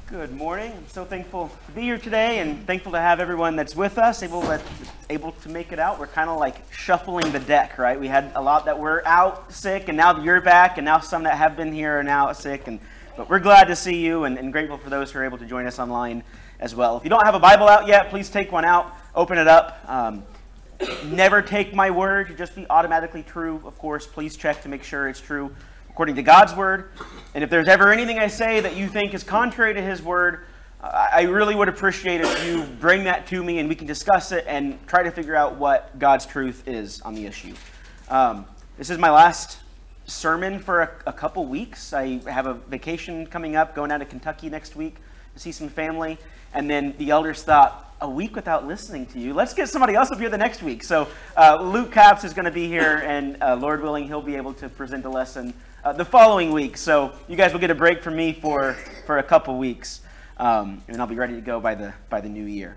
Good morning. I'm so thankful to be here today and thankful to have everyone that's with us, able to make it out. We're kind of like shuffling the deck, right? We had a lot that were out sick, and now you're back, and now some that have been here are now sick. But we're glad to see you and grateful for those who are able to join us online as well. If you don't have a Bible out yet, please take one out, open it up. Never take my word to just be automatically true. Of course, please check to make sure it's true according to God's word. And if there's ever anything I say that you think is contrary to his word, I really would appreciate if you bring that to me and we can discuss it and try to figure out what God's truth is on the issue. This is my last sermon for a couple weeks. I have a vacation coming up, going out to Kentucky next week to see some family. And then the elders thought, a week without listening to you, let's get somebody else up here the next week. So Luke Capps is going to be here, and Lord willing, he'll be able to present a lesson the following week. So you guys will get a break from me for a couple weeks, and I'll be ready to go by the new year.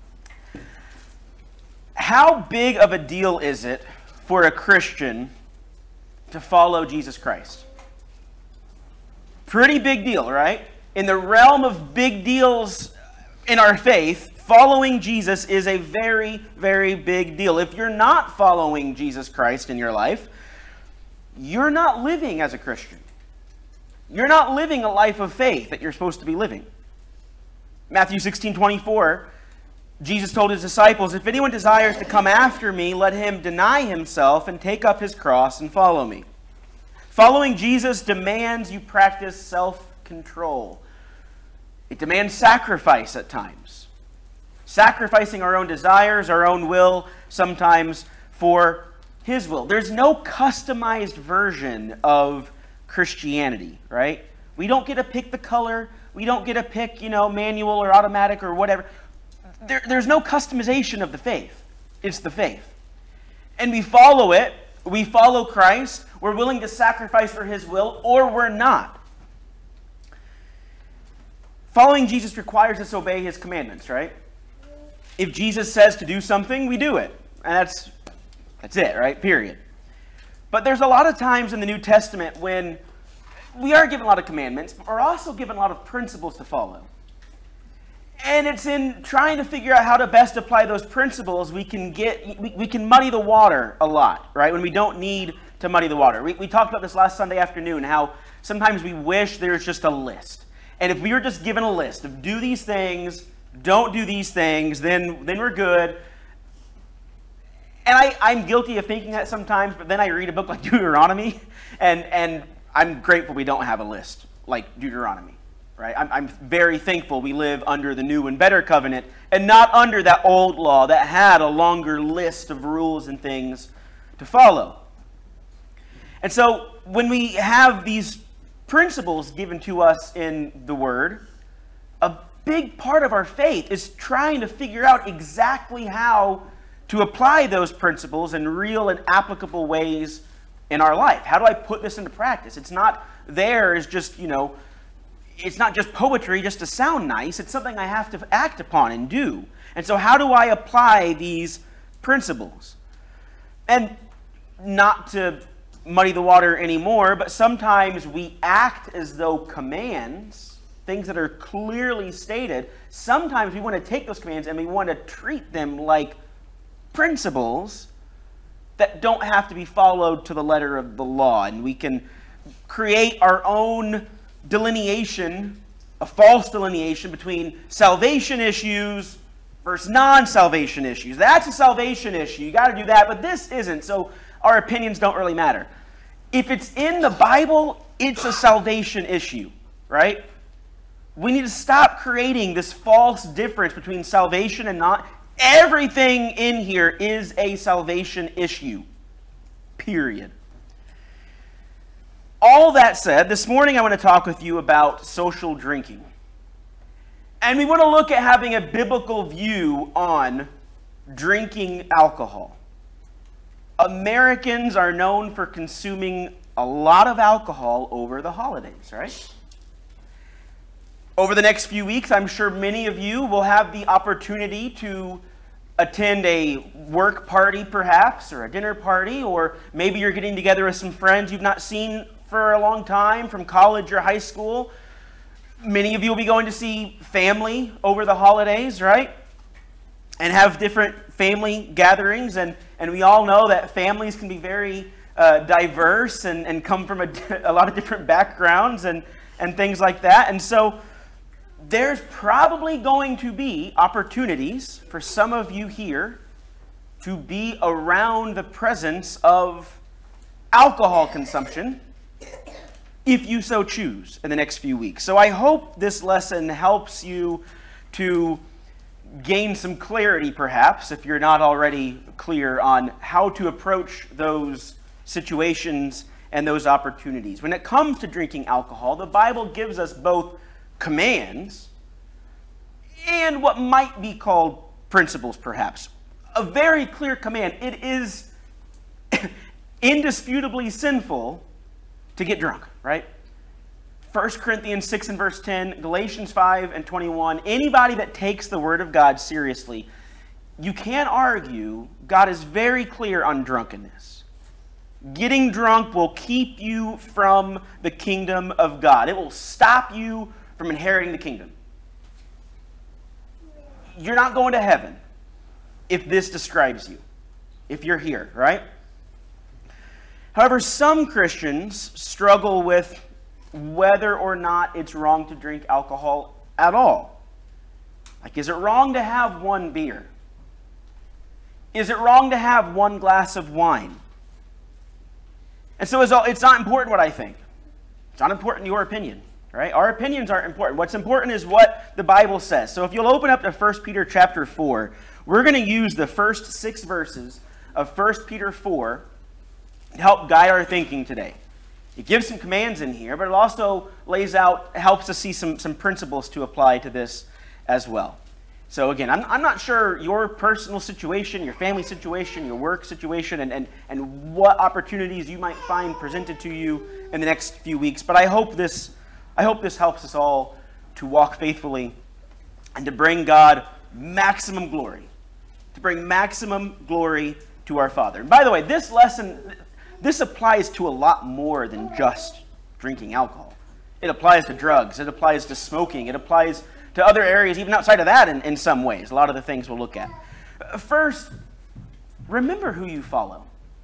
How big of a deal is it for a Christian to follow Jesus Christ? Pretty big deal, right? In the realm of big deals in our faith, following Jesus is a very, very big deal. If you're not following Jesus Christ in your life, you're not living as a Christian. You're not living a life of faith that you're supposed to be living. Matthew 16:24, Jesus told his disciples, "If anyone desires to come after me, let him deny himself and take up his cross and follow me." Following Jesus demands you practice self-control. It demands sacrifice at times. Sacrificing our own desires, our own will, sometimes for his will. There's no customized version of Christianity, right? We don't get to pick the color. We don't get to pick, manual or automatic or whatever. There's no customization of the faith. It's the faith. And we follow it. We follow Christ. We're willing to sacrifice for his will, or we're not. Following Jesus requires us to obey his commandments, right? If Jesus says to do something, we do it. And that's it, right? Period. But there's a lot of times in the New Testament when we are given a lot of commandments, but we're also given a lot of principles to follow. And it's in trying to figure out how to best apply those principles we can muddy the water a lot, right? When we don't need to muddy the water. We talked about this last Sunday afternoon, how sometimes we wish there's just a list. And if we were just given a list of do these things, don't do these things, then we're good. And I'm guilty of thinking that sometimes, but then I read a book like Deuteronomy, and I'm grateful we don't have a list like Deuteronomy, right? I'm very thankful we live under the new and better covenant and not under that old law that had a longer list of rules and things to follow. And so when we have these principles given to us in the Word, a big part of our faith is trying to figure out exactly how to apply those principles in real and applicable ways in our life. How do I put this into practice? It's not there as just, it's not just poetry just to sound nice. It's something I have to act upon and do. And so how do I apply these principles? And not to muddy the water anymore, but sometimes we act as though commands, things that are clearly stated, sometimes we want to take those commands and we want to treat them like principles that don't have to be followed to the letter of the law. And we can create our own delineation, a false delineation between salvation issues versus non-salvation issues. That's a salvation issue. You got to do that, but this isn't. So our opinions don't really matter. If it's in the Bible, it's a salvation issue, right? We need to stop creating this false difference between salvation and not. Everything in here is a salvation issue, period. All that said, this morning I want to talk with you about social drinking. And we want to look at having a biblical view on drinking alcohol. Americans are known for consuming a lot of alcohol over the holidays, right? Over the next few weeks, I'm sure many of you will have the opportunity to attend a work party perhaps, or a dinner party, or maybe you're getting together with some friends you've not seen for a long time from college or high school. Many of you will be going to see family over the holidays, right? And have different family gatherings. And we all know that families can be very diverse and come from a lot of different backgrounds and things like that. And so there's probably going to be opportunities for some of you here to be around the presence of alcohol consumption, if you so choose, in the next few weeks. So I hope this lesson helps you to gain some clarity, perhaps, if you're not already clear on how to approach those situations and those opportunities. When it comes to drinking alcohol, the Bible gives us both commands and what might be called principles, perhaps. A very clear command. It is indisputably sinful to get drunk, right? 1 Corinthians 6 and verse 10, Galatians 5 and 21. Anybody that takes the word of God seriously, you can't argue. God is very clear on drunkenness. Getting drunk will keep you from the kingdom of God. It will stop you from inheriting the kingdom. You're not going to heaven if this describes you, if you're here, right? However, some Christians struggle with whether or not it's wrong to drink alcohol at all. Like, is it wrong to have one beer? Is it wrong to have one glass of wine? And so it's not important what I think. It's not important your opinion, right? Our opinions aren't important. What's important is what the Bible says. So if you'll open up to 1 Peter chapter 4, we're going to use the first 6 verses of 1 Peter 4 to help guide our thinking today. It gives some commands in here, but it also helps us see some principles to apply to this as well. So again, I'm not sure your personal situation, your family situation, your work situation, and what opportunities you might find presented to you in the next few weeks, but I hope this helps us all to walk faithfully and to bring God maximum glory, to our Father. And by the way, this lesson, this applies to a lot more than just drinking alcohol. It applies to drugs. It applies to smoking. It applies to other areas, even outside of that in some ways. A lot of the things we'll look at. First, remember who you follow.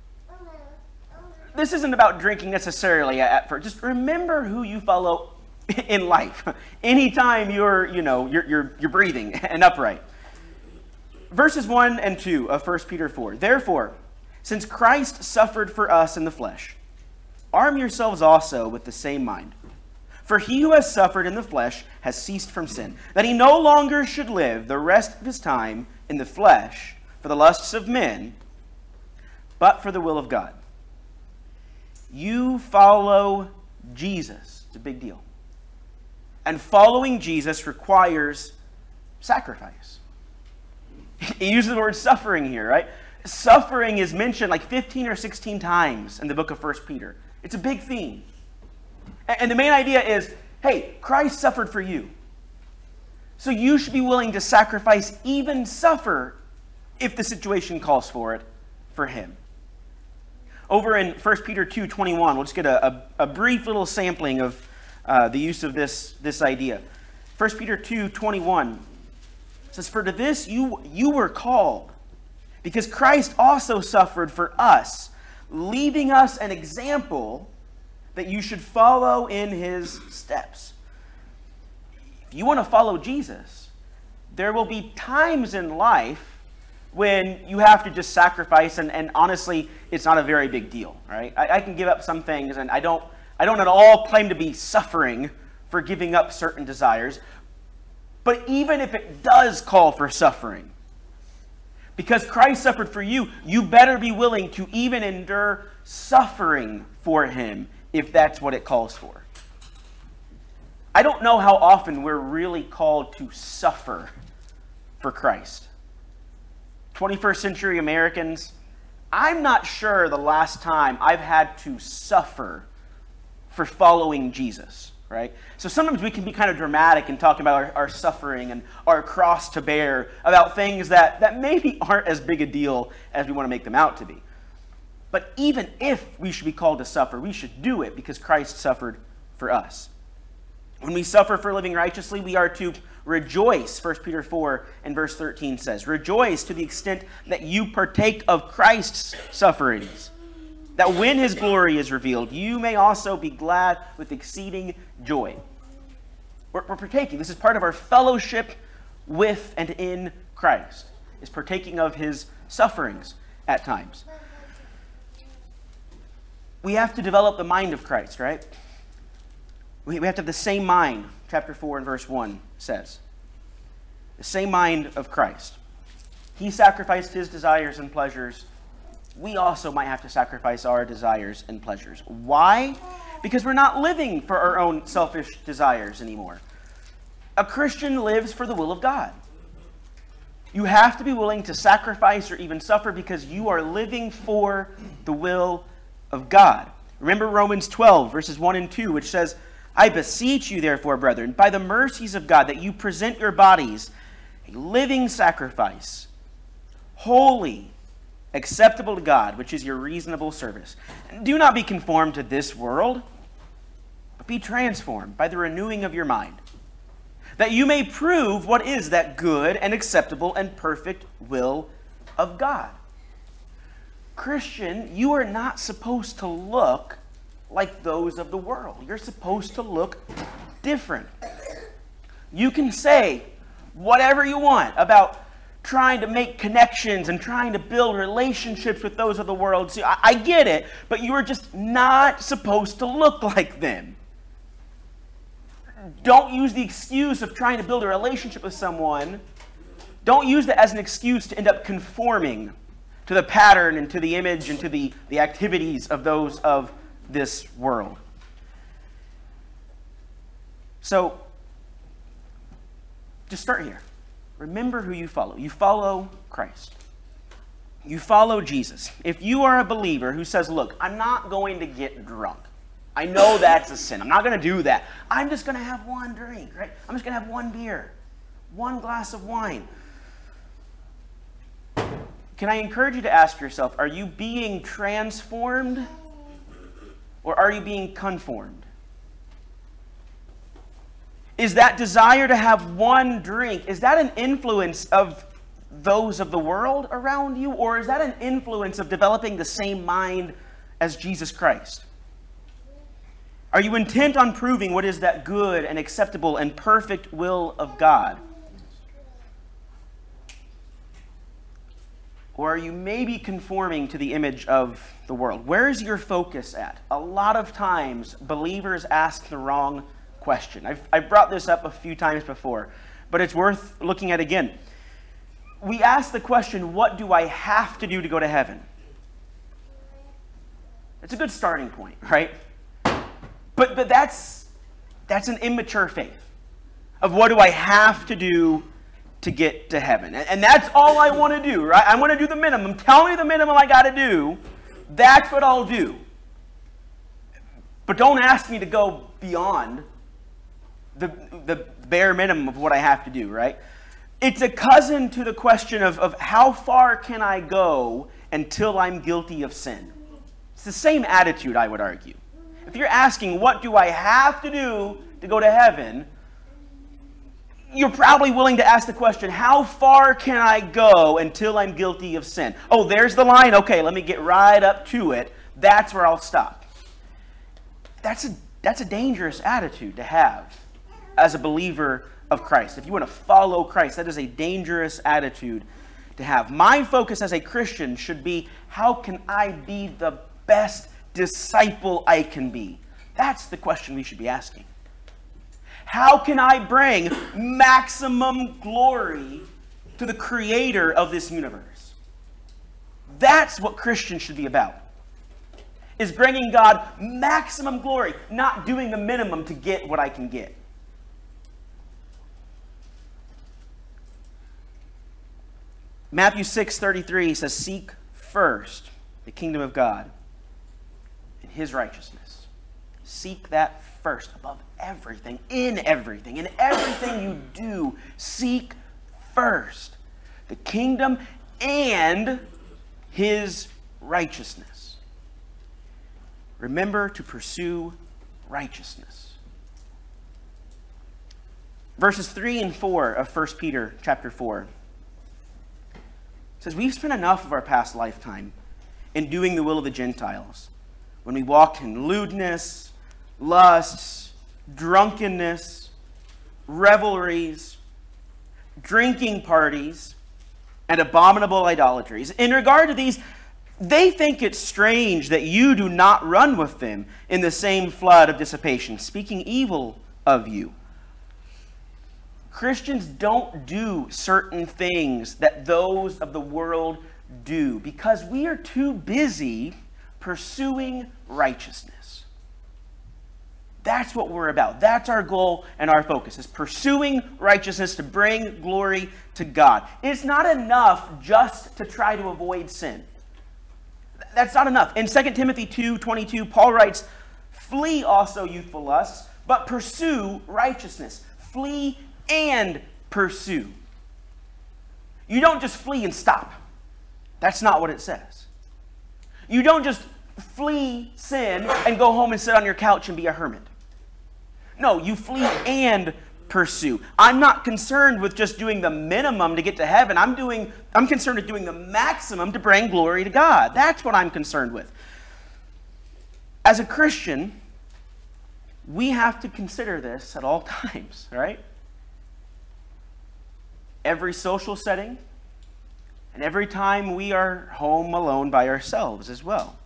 This isn't about drinking necessarily at first. Just remember who you follow in life. Anytime you're breathing and upright. Verses 1 and 2 of 1 Peter 4. Therefore, since Christ suffered for us in the flesh, arm yourselves also with the same mind. For he who has suffered in the flesh has ceased from sin, that he no longer should live the rest of his time in the flesh for the lusts of men, but for the will of God. You follow Jesus. It's a big deal. And following Jesus requires sacrifice. He uses the word suffering here, right? Suffering is mentioned like 15 or 16 times in the book of 1 Peter. It's a big theme. And the main idea is, hey, Christ suffered for you. So you should be willing to sacrifice, even suffer, if the situation calls for it, for him. Over in 1 Peter 2:21, we'll just get a brief little sampling of the use of this idea. 1 Peter 2:21 says, for to this you were called, because Christ also suffered for us, leaving us an example that you should follow in his steps. If you want to follow Jesus, there will be times in life when you have to just sacrifice, and honestly, it's not a very big deal, right? I can give up some things, and I don't at all claim to be suffering for giving up certain desires. But even if it does call for suffering, because Christ suffered for you, you better be willing to even endure suffering for him, if that's what it calls for. I don't know how often we're really called to suffer for Christ. 21st century Americans, I'm not sure the last time I've had to suffer for following Jesus, right? So sometimes we can be kind of dramatic in talking about our suffering and our cross to bear, about things that maybe aren't as big a deal as we want to make them out to be. But even if we should be called to suffer, we should do it because Christ suffered for us. When we suffer for living righteously, we are to rejoice, 1 Peter 4 and verse 13 says. Rejoice to the extent that you partake of Christ's sufferings, that when his glory is revealed, you may also be glad with exceeding joy. We're partaking. This is part of our fellowship with and in Christ, is partaking of his sufferings at times. We have to develop the mind of Christ, right? We have to have the same mind, chapter 4 and verse 1 says. The same mind of Christ. He sacrificed his desires and pleasures. We also might have to sacrifice our desires and pleasures. Why? Because we're not living for our own selfish desires anymore. A Christian lives for the will of God. You have to be willing to sacrifice or even suffer because you are living for the will of God. Remember Romans 12, verses 1 and 2, which says, I beseech you, therefore, brethren, by the mercies of God, that you present your bodies a living sacrifice, holy, acceptable to God, which is your reasonable service. And do not be conformed to this world, but be transformed by the renewing of your mind, that you may prove what is that good and acceptable and perfect will of God. Christian, you are not supposed to look like those of the world. You're supposed to look different. You can say whatever you want about trying to make connections and trying to build relationships with those of the world. See, I get it, but you are just not supposed to look like them. Don't use the excuse of trying to build a relationship with someone. Don't use that as an excuse to end up conforming to the pattern and to the image and to the activities of those of this world. So, just start here. Remember who you follow. You follow Christ. You follow Jesus. If you are a believer who says, look, I'm not going to get drunk. I know that's a sin. I'm not going to do that. I'm just going to have one drink, right? I'm just going to have one beer, one glass of wine. Can I encourage you to ask yourself, are you being transformed or are you being conformed? Is that desire to have one drink, is that an influence of those of the world around you, or is that an influence of developing the same mind as Jesus Christ? Are you intent on proving what is that good and acceptable and perfect will of God? Or are you maybe conforming to the image of the world? Where is your focus at? A lot of times, believers ask the wrong question. I've brought this up a few times before, but it's worth looking at again. We ask the question, what do I have to do to go to heaven? It's a good starting point, right? But that's an immature faith of what do I have to do to get to heaven. And that's all I want to do, right? I want to do the minimum. Tell me the minimum I got to do. That's what I'll do. But don't ask me to go beyond the bare minimum of what I have to do, right? It's a cousin to the question of how far can I go until I'm guilty of sin? It's the same attitude, I would argue. If you're asking, what do I have to do to go to heaven? You're probably willing to ask the question, how far can I go until I'm guilty of sin? Oh, there's the line. Okay, let me get right up to it. That's where I'll stop. That's a dangerous attitude to have as a believer of Christ. If you want to follow Christ, that is a dangerous attitude to have. My focus as a Christian should be, how can I be the best disciple I can be? That's the question we should be asking. How can I bring maximum glory to the creator of this universe? That's what Christians should be about. Is bringing God maximum glory, not doing the minimum to get what I can get. Matthew 6:33 says, seek first the kingdom of God and his righteousness. Seek that first above everything, in everything you do. Seek first the kingdom and his righteousness. Remember to pursue righteousness. Verses 3 and 4 of 1 Peter chapter 4 says, we've spent enough of our past lifetime in doing the will of the Gentiles, when we walked in lewdness, lusts, drunkenness, revelries, drinking parties, and abominable idolatries. In regard to these, they think it strange that you do not run with them in the same flood of dissipation, speaking evil of you. Christians don't do certain things that those of the world do because we are too busy pursuing righteousness. That's what we're about. That's our goal and our focus, is pursuing righteousness to bring glory to God. It's not enough just to try to avoid sin. That's not enough. In 2 Timothy 2:22, Paul writes, flee also youthful lusts, but pursue righteousness. Flee and pursue. You don't just flee and stop. That's not what it says. You don't just flee sin and go home and sit on your couch and be a hermit. No, you flee and pursue. I'm not concerned with just doing the minimum to get to heaven. I'm concerned with doing the maximum to bring glory to God. That's what I'm concerned with. As a Christian, we have to consider this at all times, right? Every social setting, and every time we are home alone by ourselves as well.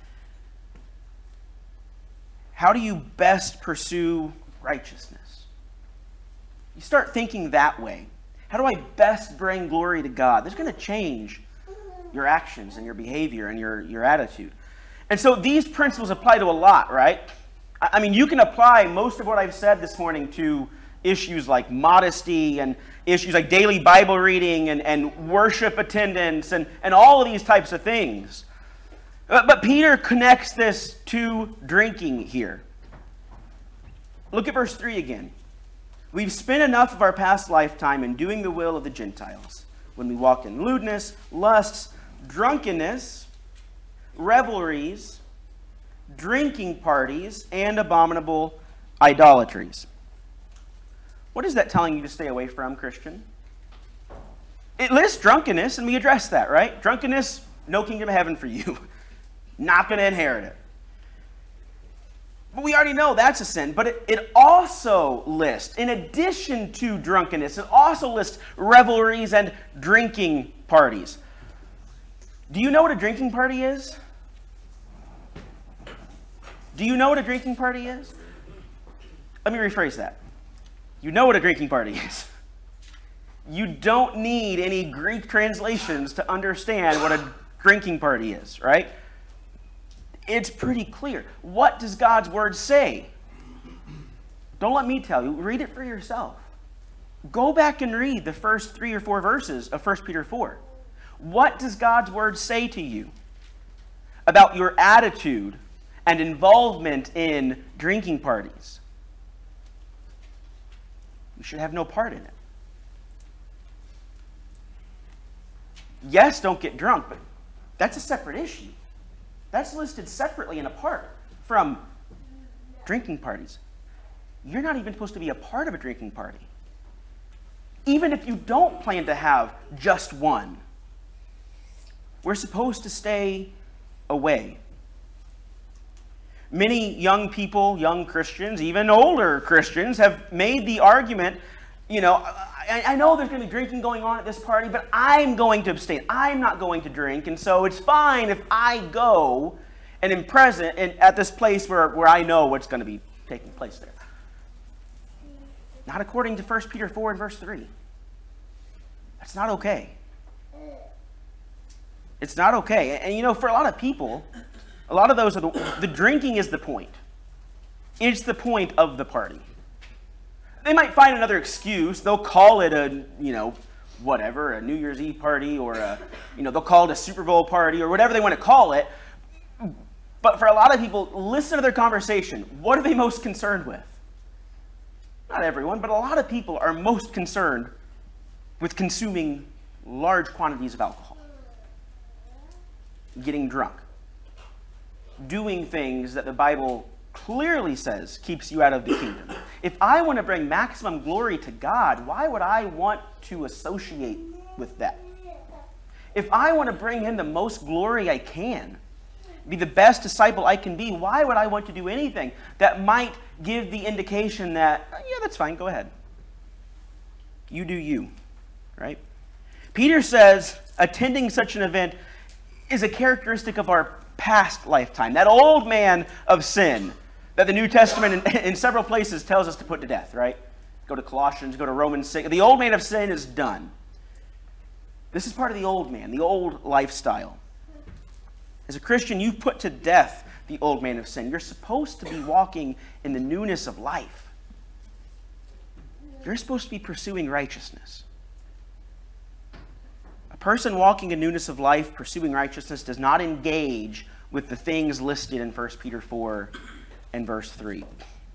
How do you best pursue righteousness? You start thinking that way. How do I best bring glory to God? That's going to change your actions and your behavior and your attitude. And so these principles apply to a lot, right? I mean, you can apply most of what I've said this morning to issues like modesty and issues like daily Bible reading and worship attendance and all of these types of things. But Peter connects this to drinking here. Look at verse 3 again. We've spent enough of our past lifetime in doing the will of the Gentiles, when we walk in lewdness, lusts, drunkenness, revelries, drinking parties, and abominable idolatries. What is that telling you to stay away from, Christian? It lists drunkenness, and we address that, right? Drunkenness, no kingdom of heaven for you. Not going to inherit it. But we already know that's a sin. But it also lists, in addition to drunkenness, it also lists revelries and drinking parties. Do you know what a drinking party is? Do you know what a drinking party is? Let me rephrase that. You know what a drinking party is. You don't need any Greek translations to understand what a drinking party is, right? It's pretty clear. What does God's word say? Don't let me tell you. Read it for yourself. Go back and read the first 3 or 4 verses of 1 Peter 4. What does God's word say to you about your attitude and involvement in drinking parties? You should have no part in it. Yes, don't get drunk, but that's a separate issue. That's listed separately and apart from drinking parties. You're not even supposed to be a part of a drinking party. Even if you don't plan to have just one, we're supposed to stay away. Many young people, young Christians, even older Christians, have made the argument, I know there's going to be drinking going on at this party, but I'm going to abstain. I'm not going to drink, and so it's fine if I go and am present at this place where I know what's going to be taking place there. Not according to 1 Peter 4 and verse 3. That's not okay. It's not okay. And for a lot of people, a lot of those, the drinking is the point. It's the point of the party. They might find another excuse. They'll call it a New Year's Eve party, or they'll call it a Super Bowl party, or whatever they want to call it. But for a lot of people, listen to their conversation. What are they most concerned with? Not everyone, but a lot of people are most concerned with consuming large quantities of alcohol, getting drunk, doing things that the Bible clearly says keeps you out of the kingdom. If I want to bring maximum glory to God, why would I want to associate with that? If I want to bring him the most glory I can, be the best disciple I can be, why would I want to do anything that might give the indication that, yeah, that's fine, go ahead. You do you, right? Peter says attending such an event is a characteristic of our past lifetime, that old man of sin that the New Testament in several places tells us to put to death, right? Go to Colossians, go to Romans 6. The old man of sin is done. This is part of the old man, the old lifestyle. As a Christian, you've put to death the old man of sin. You're supposed to be walking in the newness of life. You're supposed to be pursuing righteousness. A person walking in newness of life, pursuing righteousness, does not engage with the things listed in 1 Peter 4 and verse 3.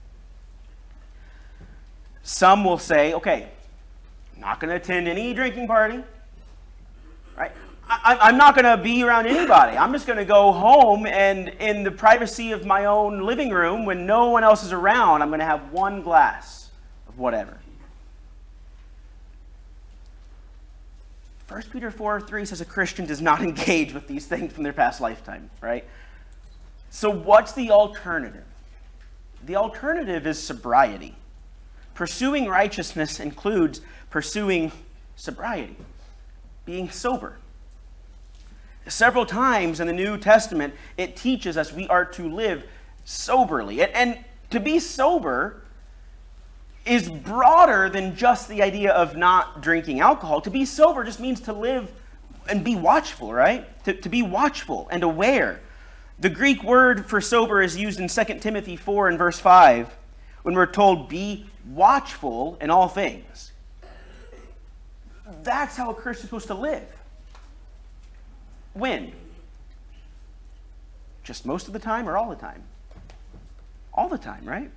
Some will say, okay, I'm not going to attend any drinking party, right? I'm not going to be around anybody. I'm just going to go home, and in the privacy of my own living room, when no one else is around, I'm going to have one glass of whatever. 1 Peter 4:3 says a Christian does not engage with these things from their past lifetime, right? So what's the alternative? The alternative is sobriety. Pursuing righteousness includes pursuing sobriety, being sober. Several times in the New Testament, it teaches us we are to live soberly. And to be sober is broader than just the idea of not drinking alcohol. To be sober just means to live and be watchful, right? To be watchful and aware. The Greek word for sober is used in 2 Timothy 4 and verse 5 when we're told, be watchful in all things. That's how a Christian is supposed to live. When? Just most of the time or all the time? All the time, right?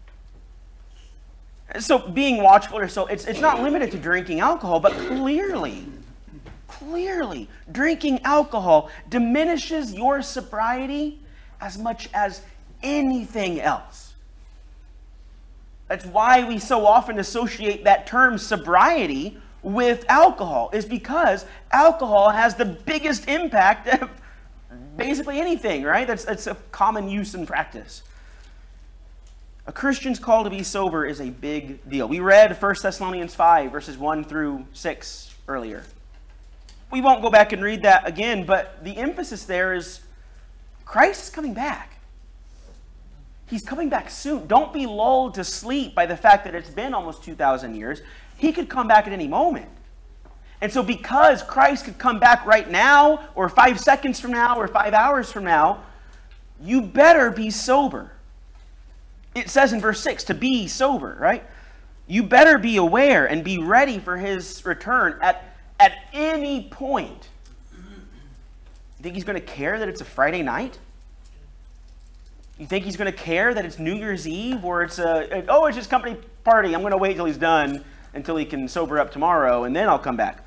So being watchful, or so it's not limited to drinking alcohol, but clearly, drinking alcohol diminishes your sobriety as much as anything else. That's why we so often associate that term sobriety with alcohol, is because alcohol has the biggest impact of basically anything, right? That's a common use and practice. A Christian's call to be sober is a big deal. We read 1 Thessalonians 5, verses 1 through 6 earlier. We won't go back and read that again, but the emphasis there is Christ is coming back. He's coming back soon. Don't be lulled to sleep by the fact that it's been almost 2,000 years. He could come back at any moment. And so because Christ could come back right now, or 5 seconds from now, or 5 hours from now, you better be sober. It says in verse 6 to be sober, right? You better be aware and be ready for his return at any point. You think he's going to care that it's a Friday night? You think he's going to care that it's New Year's Eve, or it's it's his company party, I'm going to wait till he's done until he can sober up tomorrow, and then I'll come back?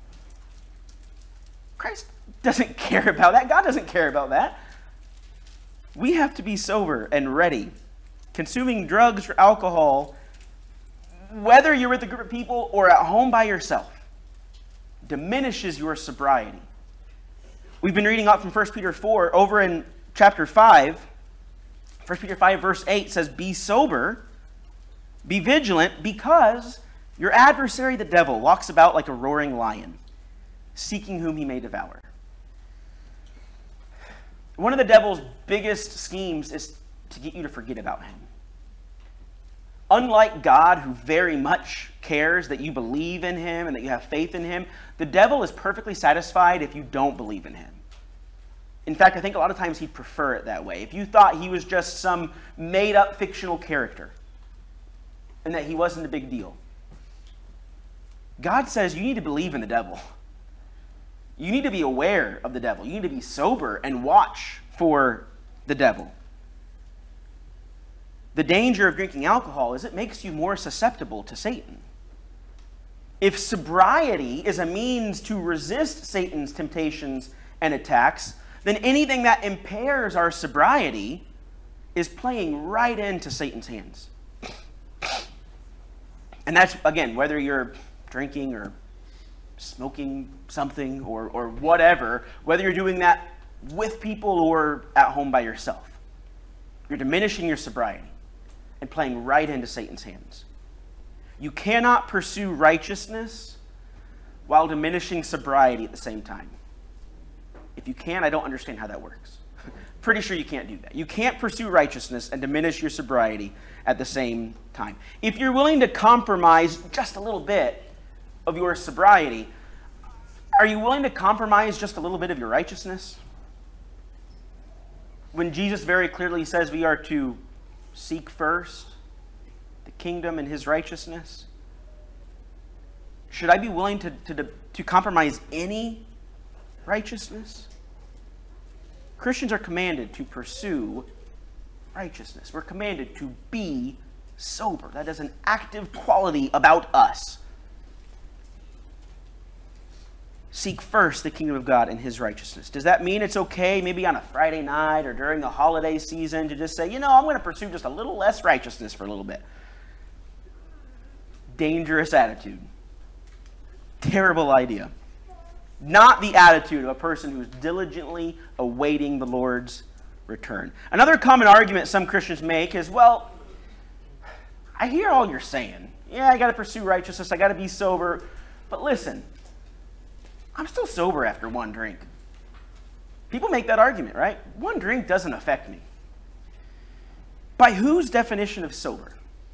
Christ doesn't care about that. God doesn't care about that. We have to be sober and ready. Consuming drugs or alcohol, whether you're with a group of people or at home by yourself, diminishes your sobriety. We've been reading up from 1 Peter 4. Over in chapter 5, 1 Peter 5 verse 8 says, be sober, be vigilant, because your adversary, the devil, walks about like a roaring lion, seeking whom he may devour. One of the devil's biggest schemes is to get you to forget about him. Unlike God, who very much cares that you believe in him and that you have faith in him, the devil is perfectly satisfied if you don't believe in him. In fact, I think a lot of times he'd prefer it that way. If you thought he was just some made-up fictional character and that he wasn't a big deal. God says you need to believe in the devil. You need to be aware of the devil. You need to be sober and watch for the devil. The danger of drinking alcohol is it makes you more susceptible to Satan. If sobriety is a means to resist Satan's temptations and attacks, then anything that impairs our sobriety is playing right into Satan's hands. And that's, again, whether you're drinking or smoking something or whatever, whether you're doing that with people or at home by yourself, you're diminishing your sobriety and playing right into Satan's hands. You cannot pursue righteousness while diminishing sobriety at the same time. If you can, I don't understand how that works. Pretty sure you can't do that. You can't pursue righteousness and diminish your sobriety at the same time. If you're willing to compromise just a little bit of your sobriety, are you willing to compromise just a little bit of your righteousness? When Jesus very clearly says we are to seek first the kingdom and his righteousness, should I be willing to compromise any righteousness? Christians are commanded to pursue righteousness. We're commanded to be sober. That is an active quality about us. Seek first the kingdom of God and his righteousness. Does that mean it's okay maybe on a Friday night or during the holiday season to just say, I'm going to pursue just a little less righteousness for a little bit? Dangerous attitude. Terrible idea. Not the attitude of a person who's diligently awaiting the Lord's return. Another common argument some Christians make is, well, I hear all you're saying. Yeah, I got to pursue righteousness. I got to be sober. But listen, I'm still sober after one drink. People make that argument, right? One drink doesn't affect me. By whose definition of sober?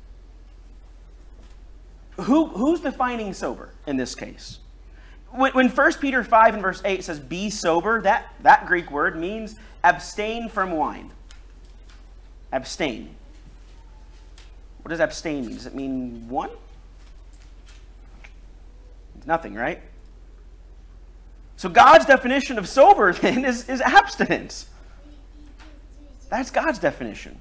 Who's defining sober in this case? When 1 Peter 5 and verse 8 says, be sober, that Greek word means abstain from wine. Abstain. What does abstain mean? Does it mean one? It's nothing, right? So God's definition of sober then is abstinence. That's God's definition.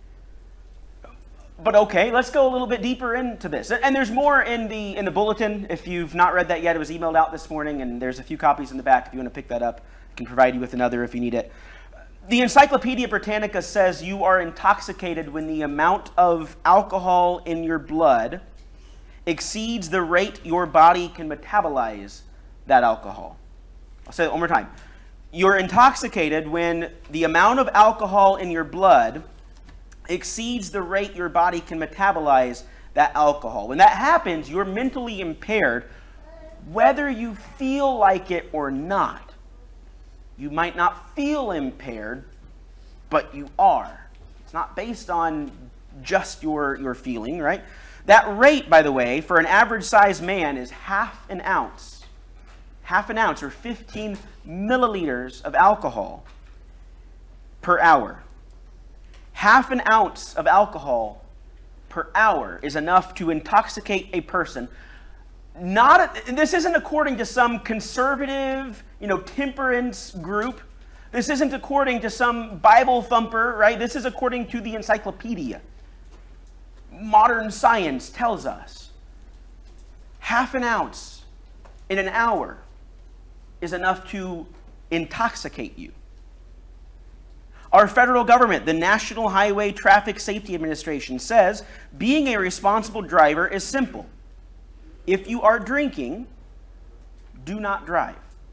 But okay, let's go a little bit deeper into this. And there's more in the bulletin. If you've not read that yet, it was emailed out this morning, and there's a few copies in the back if you want to pick that up. I can provide you with another if you need it. The Encyclopedia Britannica says you are intoxicated when the amount of alcohol in your blood exceeds the rate your body can metabolize that alcohol. I'll say it one more time. You're intoxicated when the amount of alcohol in your blood exceeds the rate your body can metabolize that alcohol. When that happens, you're mentally impaired, whether you feel like it or not. You might not feel impaired, but you are. It's not based on just your feeling, right? That rate, by the way, for an average-sized man is half an ounce. Half an ounce, or 15 milliliters of alcohol per hour. Half an ounce of alcohol per hour is enough to intoxicate a person. This isn't according to some conservative, temperance group. This isn't according to some Bible thumper, right? This is according to the encyclopedia. Modern science tells us half an ounce in an hour is enough to intoxicate you. Our federal government, the National Highway Traffic Safety Administration, says being a responsible driver is simple. If you are drinking, do not drive.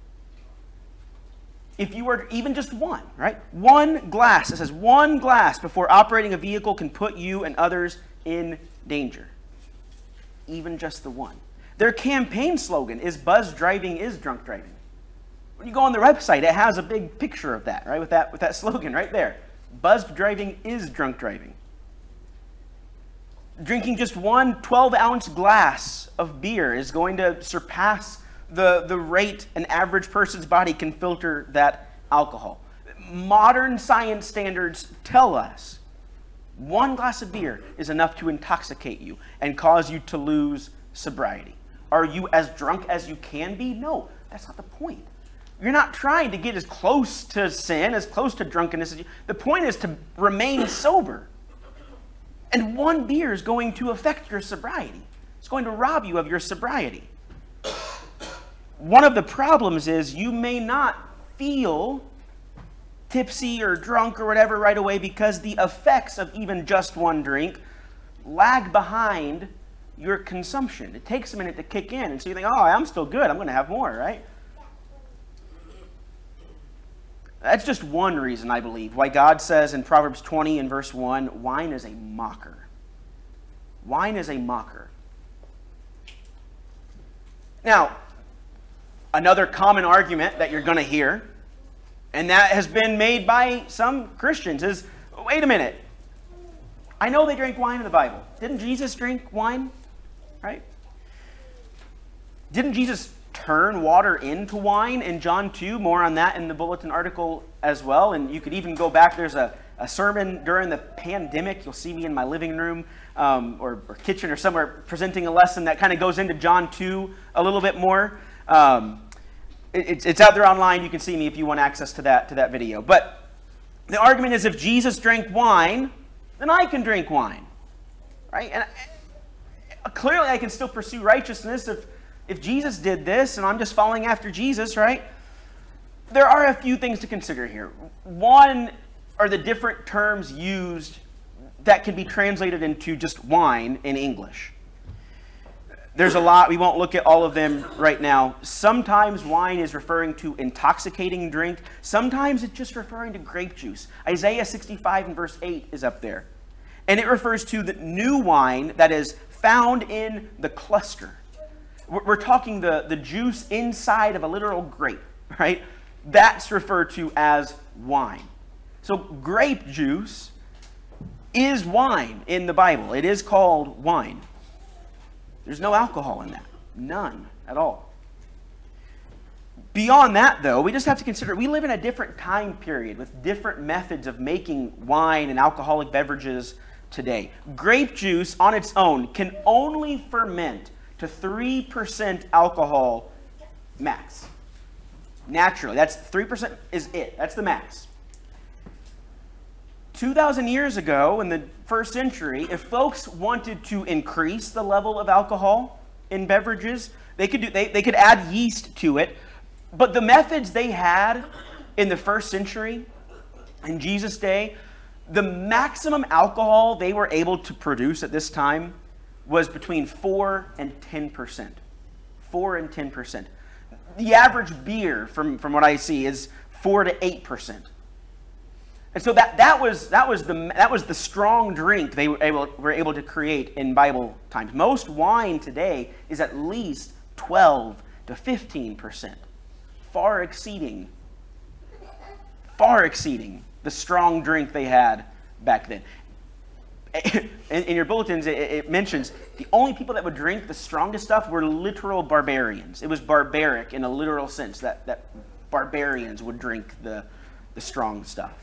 If you are even just one, right? One glass, it says one glass before operating a vehicle can put you and others in danger. Even just the one. Their campaign slogan is buzz driving is drunk driving. When you go on their website, it has a big picture of that, right? With that slogan right there. Buzzed driving is drunk driving. Drinking just one 12-ounce glass of beer is going to surpass the rate an average person's body can filter that alcohol. Modern science standards tell us one glass of beer is enough to intoxicate you and cause you to lose sobriety. Are you as drunk as you can be? No, that's not the point. You're not trying to get as close to sin, as close to drunkenness as you. The point is to remain sober. And one beer is going to affect your sobriety. It's going to rob you of your sobriety. One of the problems is you may not feel tipsy or drunk or whatever right away because the effects of even just one drink lag behind your consumption. It takes a minute to kick in, and so you think, oh, I'm still good, I'm going to have more, right? That's just one reason, I believe, why God says in Proverbs 20 and verse 1, wine is a mocker. Wine is a mocker. Now, another common argument that you're going to hear, and that has been made by some Christians, is, wait a minute, I know they drank wine in the Bible. Didn't Jesus drink wine? Right? Didn't Jesus turn water into wine in John 2? More on that in the bulletin article as well. And you could even go back. There's a sermon during the pandemic. You'll see me in my living room or kitchen or somewhere presenting a lesson that kind of goes into John 2 a little bit more. It's out there online. You can see me if you want access to that video. But the argument is, if Jesus drank wine, then I can drink wine, right? And clearly I can still pursue righteousness if Jesus did this and I'm just following after Jesus, right? There are a few things to consider here. One are the different terms used that can be translated into just wine in English. There's a lot. We won't look at all of them right now. Sometimes wine is referring to intoxicating drink. Sometimes it's just referring to grape juice. Isaiah 65 and verse 8 is up there. And it refers to the new wine that is found in the cluster. We're talking the juice inside of a literal grape, right? That's referred to as wine. So grape juice is wine in the Bible. It is called wine. There's no alcohol in that. None at all. Beyond that, though, we just have to consider we live in a different time period with different methods of making wine and alcoholic beverages today. Grape juice on its own can only ferment to 3% alcohol max. Naturally, that's 3% is it. That's the max. 2,000 years ago, in the first century, if folks wanted to increase the level of alcohol in beverages, they could add yeast to it. But the methods they had in the first century, in Jesus' day, the maximum alcohol they were able to produce at this time was between 4 and 10%. 4 and 10%. The average beer, from what I see, is 4 to 8%. And so that was the strong drink they were able to create in Bible times. Most wine today is at least 12 to 15%, far exceeding the strong drink they had back then. In your bulletins, it mentions the only people that would drink the strongest stuff were literal barbarians. It was barbaric in a literal sense that barbarians would drink the strong stuff.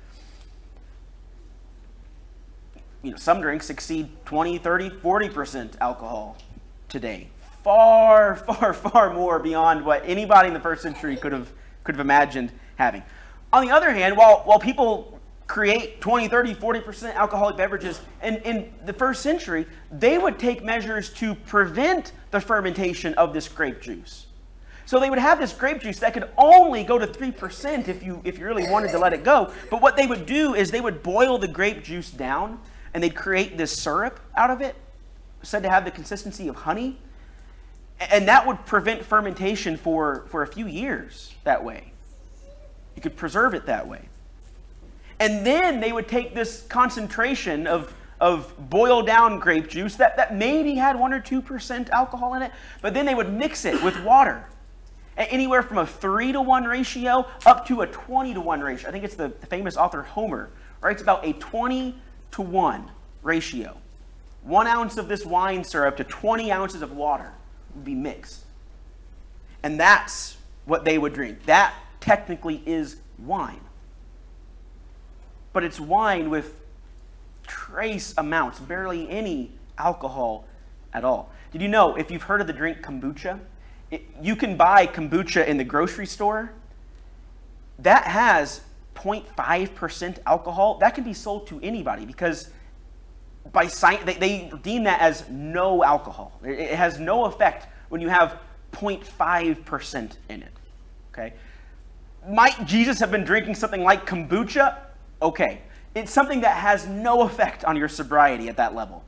You know, some drinks exceed 20, 30, 40% alcohol today. Far, far, far more beyond what anybody in the first century could have imagined having. On the other hand, while people create 20, 30, 40% alcoholic beverages in the first century, they would take measures to prevent the fermentation of this grape juice. So they would have this grape juice that could only go to 3% if you really wanted to let it go. But what they would do is they would boil the grape juice down, and they'd create this syrup out of it, said to have the consistency of honey. And that would prevent fermentation for a few years that way. You could preserve it that way. And then they would take this concentration of boiled down grape juice that maybe had 1 or 2% alcohol in it, but then they would mix it with water. Anywhere from a 3-to-1 ratio up to a 20-to-1 ratio. I think it's the famous author Homer, right? It's about a 20-to-1 ratio. 1 ounce of this wine syrup to 20 ounces of water would be mixed. And that's what they would drink. That technically is wine. But it's wine with trace amounts, barely any alcohol at all. Did you know, if you've heard of the drink kombucha, you can buy kombucha in the grocery store. That has 0.5% alcohol. That can be sold to anybody because by science, they deem that as no alcohol. It has no effect when you have 0.5% in it. Okay? Might Jesus have been drinking something like kombucha? Okay. It's something that has no effect on your sobriety at that level.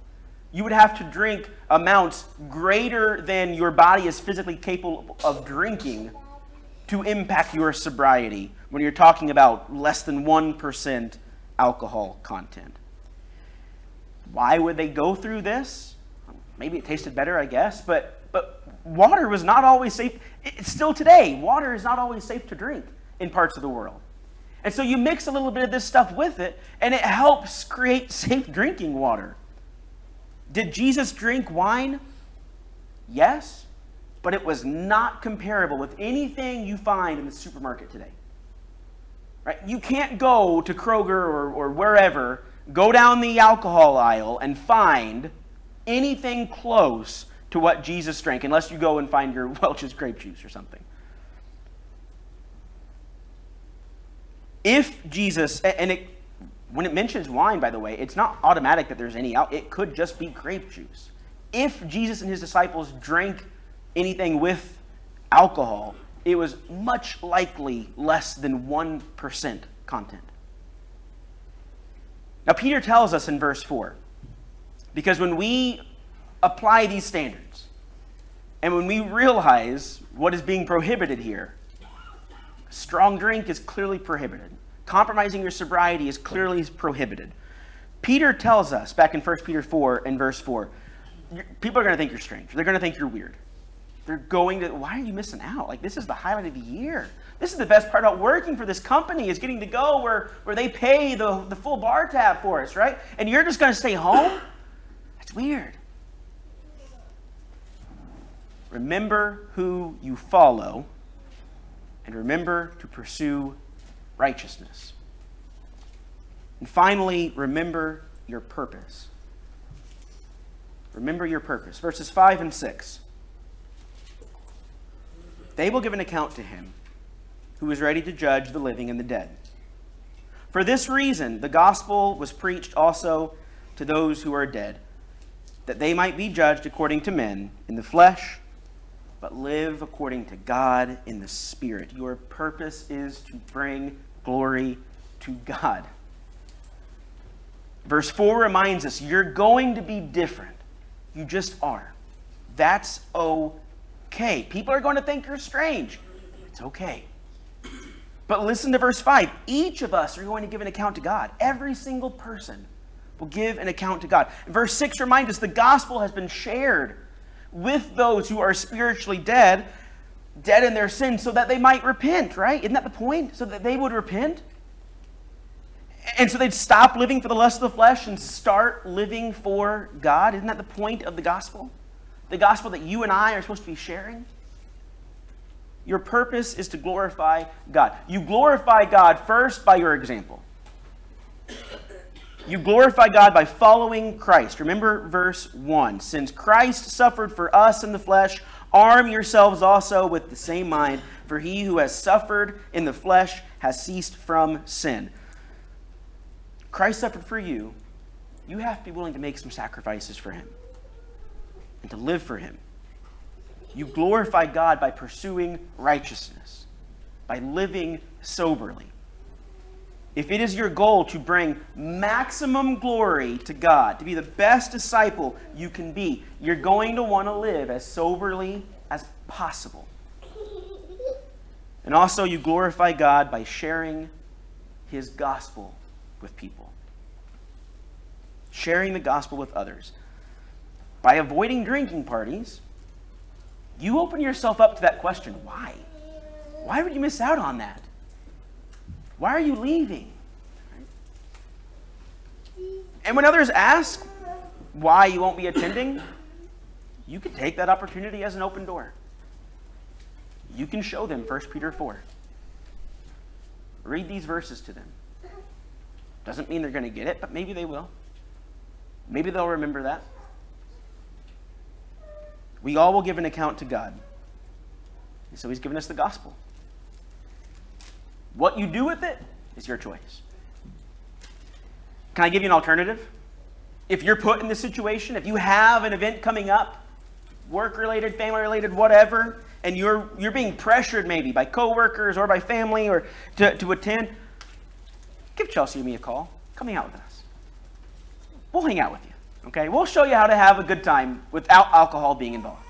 You would have to drink amounts greater than your body is physically capable of drinking to impact your sobriety when you're talking about less than 1% alcohol content. Why would they go through this? Maybe it tasted better, I guess, but water was not always safe. It's still today, water is not always safe to drink in parts of the world. And so you mix a little bit of this stuff with it, and it helps create safe drinking water. Did Jesus drink wine? Yes, but it was not comparable with anything you find in the supermarket today. Right? You can't go to Kroger or wherever, go down the alcohol aisle and find anything close to what Jesus drank, unless you go and find your Welch's grape juice or something. If Jesus, when it mentions wine, by the way, it's not automatic that there's any out. It could just be grape juice. If Jesus and his disciples drank anything with alcohol, it was much likely less than 1% content. Now, Peter tells us in verse 4, because when we apply these standards, and when we realize what is being prohibited here, strong drink is clearly prohibited. Compromising your sobriety is clearly prohibited. Peter tells us, back in 1 Peter 4 and verse 4, people are going to think you're strange. They're going to think you're weird. They're going to, why are you missing out? Like, this is the highlight of the year. This is the best part about working for this company, is getting to go where they pay the full bar tab for us, right? And you're just going to stay home? That's weird. Remember who you follow, and remember to pursue righteousness. And finally, remember your purpose. Remember your purpose. Verses 5 and 6. They will give an account to him who is ready to judge the living and the dead. For this reason, the gospel was preached also to those who are dead, that they might be judged according to men in the flesh, but live according to God in the Spirit. Your purpose is to bring glory to God. Verse 4 reminds us, you're going to be different. You just are. That's okay. People are going to think you're strange. It's okay. But listen to verse 5. Each of us are going to give an account to God. Every single person will give an account to God. And verse 6 reminds us the gospel has been shared with those who are spiritually dead in their sins, so that they might repent, right? Isn't that the point? So that they would repent? And so they'd stop living for the lust of the flesh and start living for God. Isn't that the point of the gospel? The gospel that you and I are supposed to be sharing? Your purpose is to glorify God. You glorify God first by your example. You glorify God by following Christ. Remember verse 1. Since Christ suffered for us in the flesh, arm yourselves also with the same mind, for he who has suffered in the flesh has ceased from sin. Christ suffered for you. You have to be willing to make some sacrifices for him and to live for him. You glorify God by pursuing righteousness, by living soberly. If it is your goal to bring maximum glory to God, to be the best disciple you can be, you're going to want to live as soberly as possible. And also, you glorify God by sharing his gospel with people. Sharing the gospel with others. By avoiding drinking parties, you open yourself up to that question, why? Why would you miss out on that? Why are you leaving? And when others ask why you won't be attending, you can take that opportunity as an open door. You can show them 1 Peter 4. Read these verses to them. Doesn't mean they're going to get it, but maybe they will. Maybe they'll remember that. We all will give an account to God. And so he's given us the gospel. What you do with it is your choice. Can I give you an alternative? If you're put in this situation, if you have an event coming up, work-related, family-related, whatever, and you're being pressured maybe by coworkers or by family or to attend, give Chelsea and me a call. Come hang out with us. We'll hang out with you, Okay, we'll show you how to have a good time without alcohol being involved.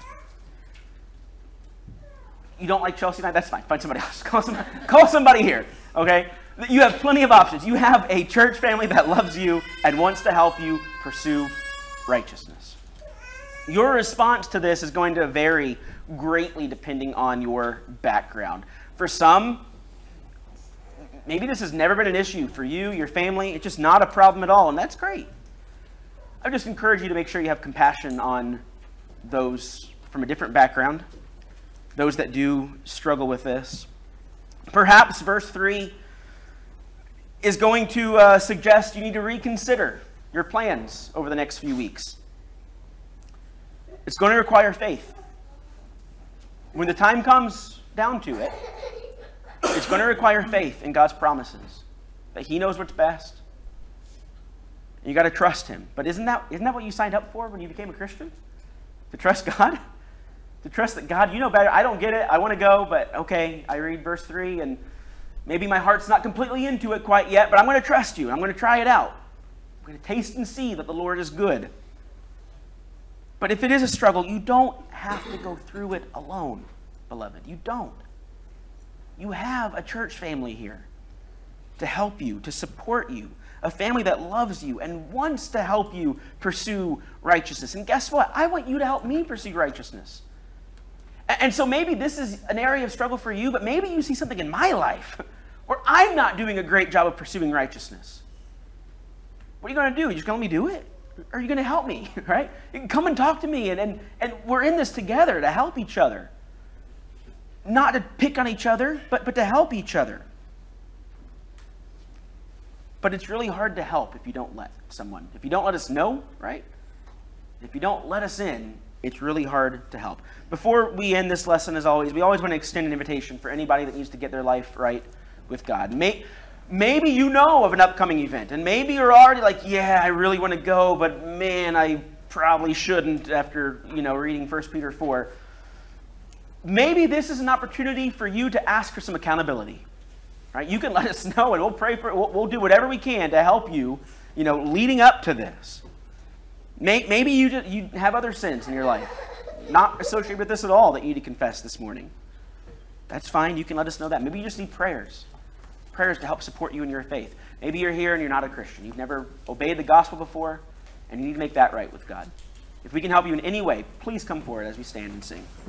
You don't like Chelsea night? That's fine. Find somebody else. Call somebody here. Okay? You have plenty of options. You have a church family that loves you and wants to help you pursue righteousness. Your response to this is going to vary greatly depending on your background. For some, maybe this has never been an issue for you, your family. It's just not a problem at all, and that's great. I just encourage you to make sure you have compassion on those from a different background, those that do struggle with this. Perhaps verse 3 is going to suggest you need to reconsider your plans over the next few weeks. It's going to require faith. When the time comes down to it, it's going to require faith in God's promises, that He knows what's best. And you got to trust Him. But isn't that what you signed up for when you became a Christian? To trust God? To trust that God, you know better. I don't get it. I want to go, but okay, I read verse 3, and maybe my heart's not completely into it quite yet, but I'm going to trust you. I'm going to try it out. I'm going to taste and see that the Lord is good. But if it is a struggle, you don't have to go through it alone, beloved. You don't. You have a church family here to help you, to support you, a family that loves you and wants to help you pursue righteousness. And guess what? I want you to help me pursue righteousness. And so maybe this is an area of struggle for you, but maybe you see something in my life where I'm not doing a great job of pursuing righteousness. What are you going to do? You're just going to let me do it? Or are you going to help me, right? You can come and talk to me, and we're in this together to help each other. Not to pick on each other, but to help each other. But it's really hard to help if you don't let someone. If you don't let us know, right? If you don't let us in, it's really hard to help. Before we end this lesson, as always, we always want to extend an invitation for anybody that needs to get their life right with God. Maybe you know of an upcoming event, and maybe you're already like, yeah, I really want to go, but man, I probably shouldn't after, reading 1 Peter 4. Maybe this is an opportunity for you to ask for some accountability. Right? You can let us know, and we'll pray for it. We'll do whatever we can to help you, leading up to this. Maybe you have other sins in your life, not associated with this at all, that you need to confess this morning. That's fine. You can let us know that. Maybe you just need prayers to help support you in your faith. Maybe you're here and you're not a Christian. You've never obeyed the gospel before, and you need to make that right with God. If we can help you in any way, please come forward as we stand and sing.